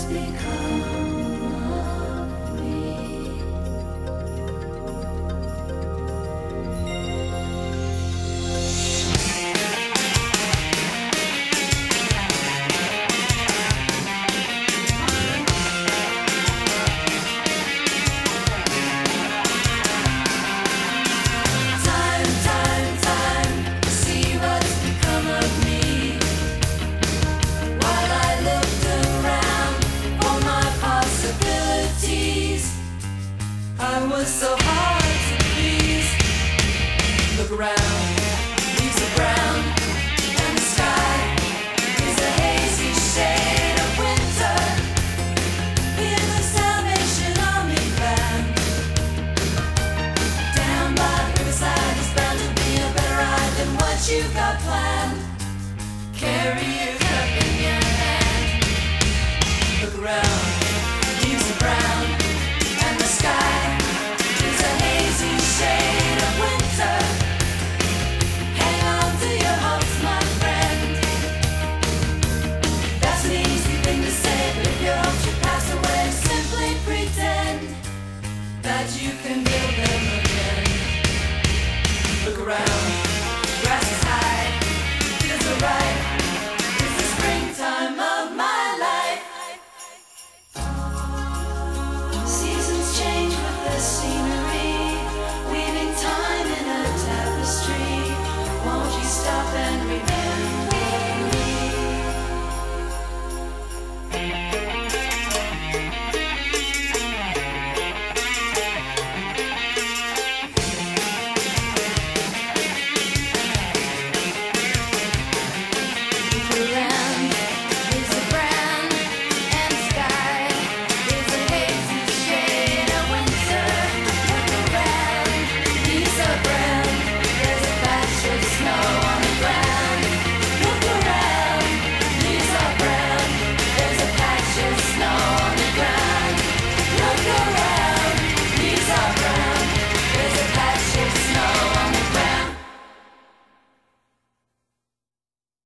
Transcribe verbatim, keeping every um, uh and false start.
become of me? Time, time, time, see what's become of me. While I looked around for my possibilities, I was so hard to please. Look around, leaves are brown, and the sky is a hazy shade of winter. Hear the Salvation Army band. Down by the riverside is bound to be a better ride than what you got planned. Carry